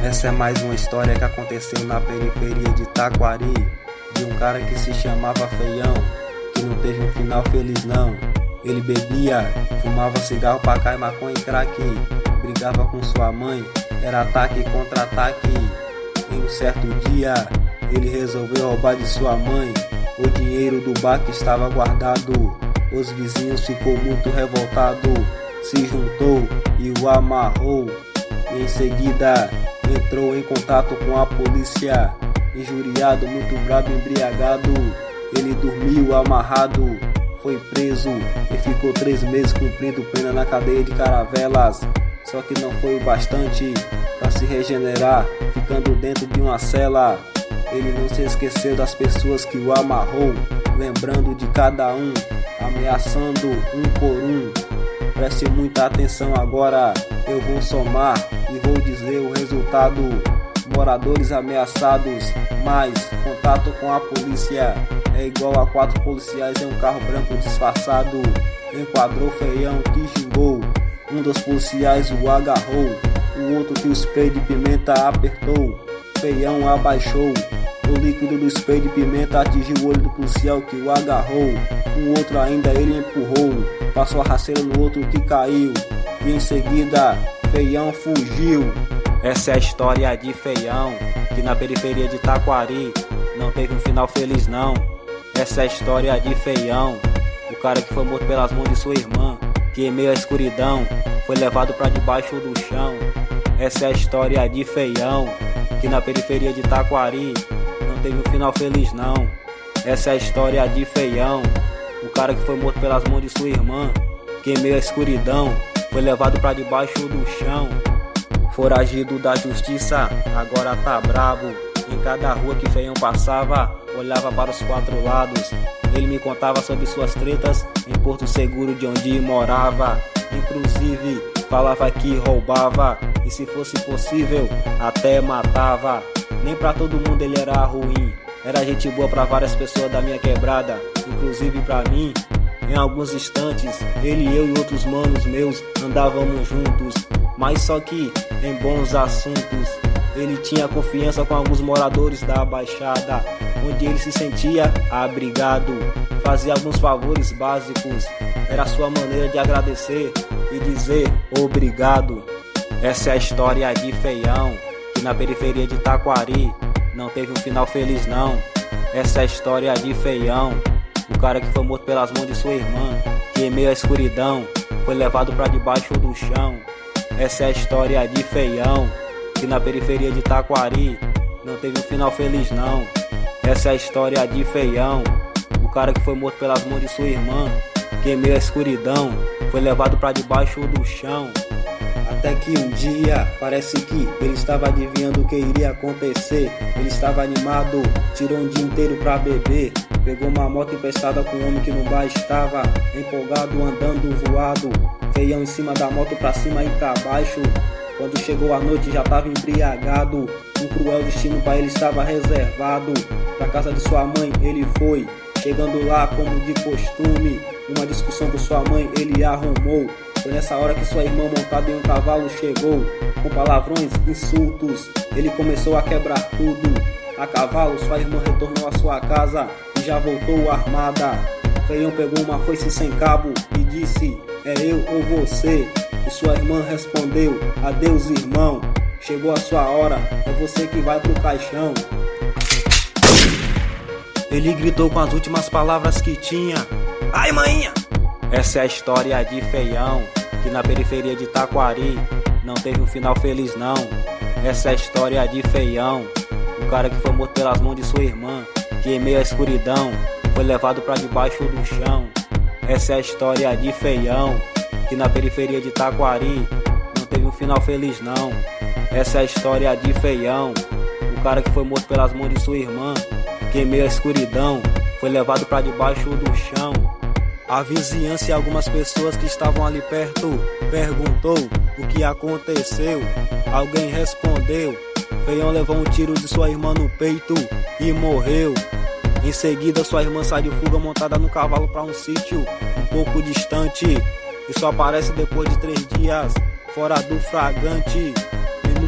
Essa é mais uma história que aconteceu na periferia de Taquari, de um cara que se chamava Feião, que não teve um final feliz não. Ele bebia, fumava cigarro pra cá e maconha e crack, brigava com sua mãe, era ataque e contra-ataque. Em um certo dia, ele resolveu roubar de sua mãe o dinheiro do bar que estava guardado. Os vizinhos ficou muito revoltado, se juntou e o amarrou. E em seguida entrou em contato com a polícia. Injuriado, muito bravo, embriagado, ele dormiu amarrado, foi preso e ficou 3 meses cumprindo pena na cadeia de Caravelas. Só que não foi o bastante para se regenerar, ficando dentro de uma cela. Ele não se esqueceu das pessoas que o amarrou, lembrando de cada um, ameaçando um por um. Preste muita atenção agora, eu vou somar e vou dizer o resultado. Moradores ameaçados, mais contato com a polícia é igual a 4 policiais em um carro branco disfarçado. Enquadrou Feião que xingou, um dos policiais o agarrou, o outro que o spray de pimenta apertou. Feião abaixou, o líquido do spray de pimenta atingiu o olho do policial que o agarrou. O outro ainda ele empurrou, passou a rasteira no outro que caiu, e em seguida Feião fugiu. Essa é a história de Feião, que na periferia de Taquari não teve um final feliz não. Essa é a história de Feião, o cara que foi morto pelas mãos de sua irmã, que em meio à escuridão foi levado pra debaixo do chão. Essa é a história de Feião, que na periferia de Taquari não teve um final feliz não. Essa é a história de Feião, o cara que foi morto pelas mãos de sua irmã, que em meio à escuridão foi levado pra debaixo do chão. Foragido da justiça, agora tá brabo. Em cada rua que Feião passava, olhava para os 4 lados. Ele me contava sobre suas tretas em Porto Seguro, de onde morava. Inclusive, falava que roubava, e se fosse possível, até matava. Nem pra todo mundo ele era ruim, era gente boa pra várias pessoas da minha quebrada, inclusive pra mim. Em alguns instantes, ele, eu e outros manos meus andávamos juntos, mas só que em bons assuntos. Ele tinha confiança com alguns moradores da Baixada, onde ele se sentia abrigado, fazia alguns favores básicos, era sua maneira de agradecer e dizer obrigado. Essa é a história de Feião, que na periferia de Taquari não teve um final feliz não. Essa é a história de Feião, o cara que foi morto pelas mãos de sua irmã, que em meio à escuridão foi levado pra debaixo do chão. Essa é a história de Feião, que na periferia de Taquari não teve um final feliz não. Essa é a história de Feião, o cara que foi morto pelas mãos de sua irmã, que em meio à escuridão foi levado pra debaixo do chão. Até que um dia, parece que ele estava adivinhando o que iria acontecer. Ele estava animado, tirou um dia inteiro pra beber, pegou uma moto emprestada com um homem que no bar estava empolgado, andando voado. Feião em cima da moto pra cima e pra baixo. Quando chegou a noite já estava embriagado, um cruel destino pra ele estava reservado. Pra casa de sua mãe ele foi, chegando lá como de costume, uma discussão com sua mãe ele arrumou. Foi nessa hora que sua irmã montada em um cavalo chegou, com palavrões, insultos, ele começou a quebrar tudo. A cavalo sua irmã retornou à sua casa e já voltou armada. Feião pegou uma foice sem cabo e disse: é eu ou você? E sua irmã respondeu: adeus irmão, chegou a sua hora, é você que vai pro caixão. Ele gritou com as últimas palavras que tinha: ai maninha! Essa é a história de Feião, que na periferia de Taquari não teve um final feliz não. Essa é a história de Feião, o cara que foi morto pelas mãos de sua irmã, que em meio à escuridão foi levado pra debaixo do chão. Essa é a história de Feião, que na periferia de Taquari não teve um final feliz não. Essa é a história de Feião, o cara que foi morto pelas mãos de sua irmã, que em meio à escuridão foi levado pra debaixo do chão. A vizinhança e algumas pessoas que estavam ali perto perguntou o que aconteceu. Alguém respondeu: Feião levou um tiro de sua irmã no peito e morreu. Em seguida sua irmã sai de fuga montada no cavalo para um sítio um pouco distante, e só aparece depois de 3 dias fora do flagrante.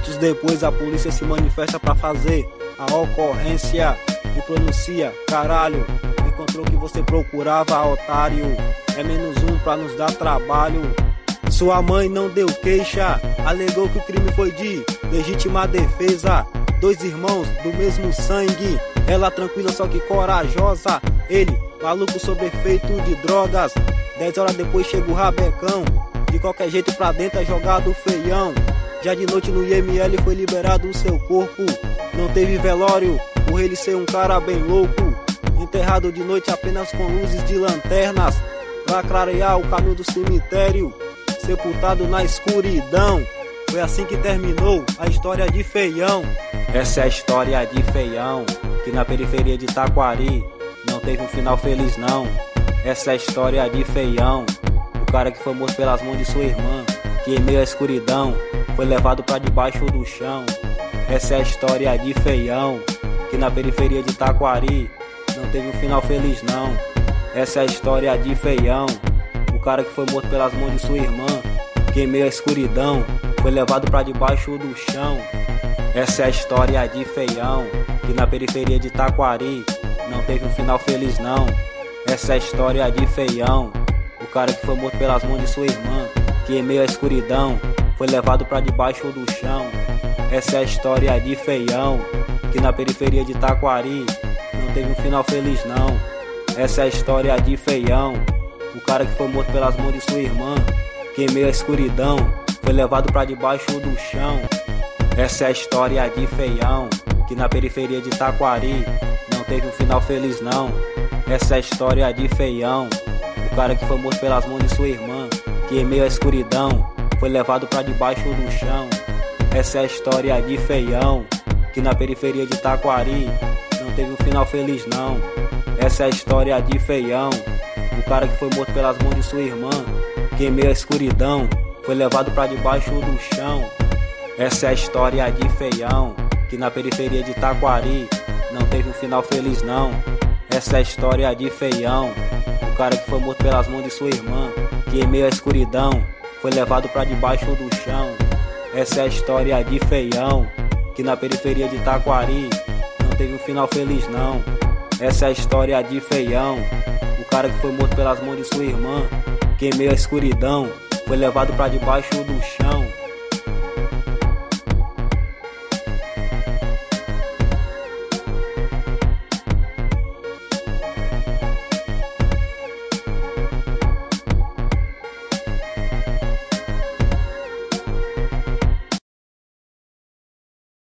Minutos depois a polícia se manifesta pra fazer a ocorrência e pronuncia: caralho, encontrou o que você procurava, otário. É -1 pra nos dar trabalho. Sua mãe não deu queixa, alegou que o crime foi de legítima defesa. 2 irmãos do mesmo sangue, ela tranquila só que corajosa. Ele, maluco sob efeito de drogas. 10 horas depois chega o rabecão, de qualquer jeito pra dentro é jogado feião. Já de noite no IML foi liberado o seu corpo. Não teve velório, por ele ser um cara bem louco. Enterrado de noite apenas com luzes de lanternas, pra clarear o caminho do cemitério. Sepultado na escuridão. Foi assim que terminou a história de Feião. Essa é a história de Feião, que na periferia de Taquari não teve um final feliz não. Essa é a história de Feião, o cara que foi morto pelas mãos de sua irmã, que em meio à escuridão foi levado pra debaixo do chão. Essa é a história de Feião, que na periferia de Taquari não teve um final feliz não. Essa é a história de Feião, o cara que foi morto pelas mãos de sua irmã, que em meio à escuridão foi levado pra debaixo do chão. Essa é a história de Feião, que na periferia de Taquari não teve um final feliz não. Essa é a história de Feião, o cara que foi morto pelas mãos de sua irmã, que em meio à escuridão foi levado pra debaixo do chão. Essa é a história de Feião, que na periferia de Taquari não teve um final feliz não. Essa é a história de Feião, o cara que foi morto pelas mãos de sua irmã, que em meio à escuridão foi levado pra debaixo do chão. Essa é a história de Feião, que na periferia de Taquari não teve um final feliz não. Essa é a história de Feião, o cara que foi morto pelas mãos de sua irmã, que em meio à escuridão foi levado pra debaixo do chão. Essa é a história de Feião, que na periferia de Taquari não teve um final feliz não. Essa é a história de Feião, o cara que foi morto pelas mãos de sua irmã, que em meio à escuridão foi levado pra debaixo do chão. Essa é a história de Feião, que na periferia de Taquari não teve um final feliz não. Essa é a história de Feião, o cara que foi morto pelas mãos de sua irmã, que em meio à escuridão foi levado pra debaixo do chão. Essa é a história de Feião, que na periferia de Taquari não teve um final feliz não. Essa é a história de Feião, o cara que foi morto pelas mãos de sua irmã, que em meio à escuridão foi levado pra debaixo do chão.